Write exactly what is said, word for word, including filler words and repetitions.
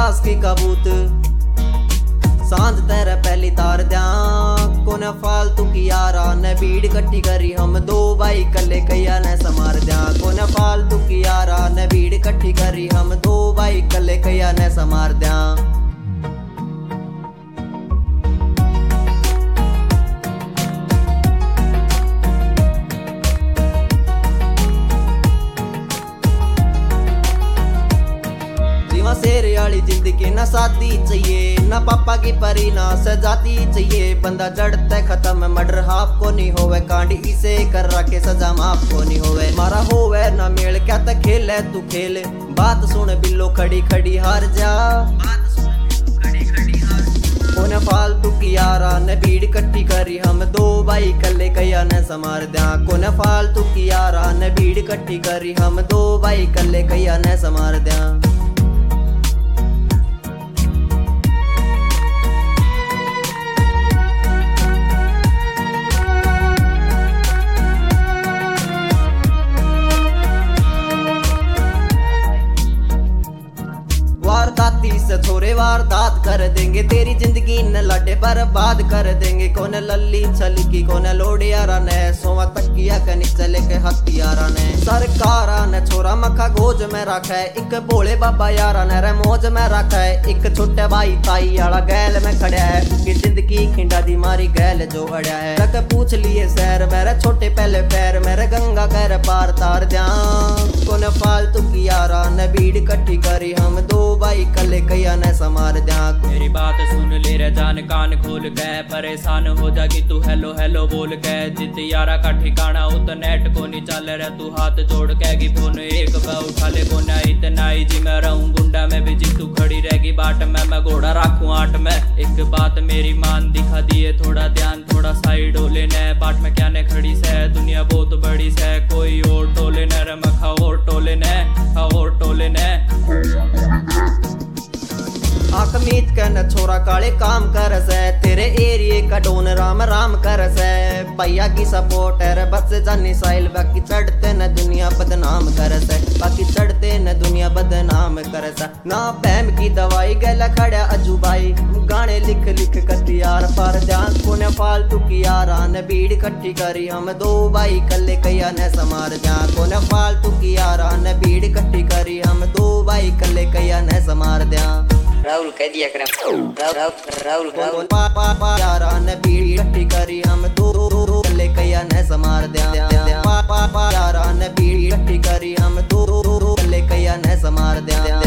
आकाश की कबूत सांझ तेरे पहली तार द्या कोन फालतू की यारा ने भीड़ कट्ठी करी हम दो भाई कले कैया ने समार द्या कोन फालतू की यारा ने भीड़ कट्ठी करी हम दो भाई कले कैया ने समार द्या। शेर वाली जिंदगी ना शादी चाहिए ना पापा की परी ना सजाती चाहिए बंदा जड़ते खत्म मर्डर हाफ को नहीं होवे कांडी इसे कर रखे सजा माफ को नहीं होवे मारा होवे ना मेल क्या तक खेल है तू खेल बात सुन बिल्लो खड़ी खड़ी हार जा कोने फालतू की यारा ने भीड़ कट्ठी करी हम दो भाई कले कैया ने समार द्या कोने फालतू की यारा ने भीड़ कट्ठी करी हम दो भाई कले कैया ने समार द्या। वारदाती से छोरे वारदात कर देंगे तेरी जिंदगी न लड़े बर्बाद कर देंगे कौन लल्ली छलकी कौन लोडियारा ने सोवा तकिया के नीचे लेके हथियारा ने सरकारा ने छोरा मखा गोज में रखा है एक भोले बाबा यारा ने रे मौज में रखा है एक छोटे भाई ताई वाला गैल में खड़ा है कि जिंदगी खिंडा दी मारी गैल जो अड़या है तक पूछ लिए सैर मेरे छोटे पहले पैर मेरे गंगा कर पार तार द्या कौन फालतू की यारा ने भीड़ कट्ठी करी हम दो भाई कले कैया ने समार द्या। मेरी बात सुन ले रे जान कान खोल के परेशान हो जागी तू हेलो हेलो बोल के जित यारा का ठिकाना उत नेट को नहीं चल रहा तू हाथ जोड़ के गी फोन एक बा उठा ले को ना इतना ही जी मैं रहूं गुंडा में भी जी तू खड़ी रहेगी बाट में मैं घोड़ा राखूं आठ में एक बात मेरी मान दिखा दिए थोड़ा ध्यान थोड़ा साइड हो लेने बाट में क्या ने खड़ी से दुनिया बहुत बड़ी से कोई और टोले ने रे मखा और टोले ने खा और टोले ने आँख मीच के न छोरा काले काम कर से तेरे एरिए का डोन राम राम कर से पैया की सपोर्ट है बस जानी साइल बाकी चढ़ते न दुनिया बदनाम कर से बाकी चढ़ते न दुनिया बदनाम कर से ना पैम की दवाई गला खड़ा अजू भाई गाने लिख लिख कती यार पार ध्यान कोने फालतू की यारा ने भीड़ कट्ठी करी हम दो भाई कले कैया ने समार जा कोने फालतू की यारा ने भीड़ कट्ठी करी हम दो भाई कले कैया ने समार द्या। राहुल कह दिया कर राहुल राहुल पा पा पा यारा ने भीड़ कट्ठी करी हम दो दो कले कैया ने समार द्या पा पा पा यारा ने भीड़ कट्ठी करी हम दो दो कले कैया ने समार द्या।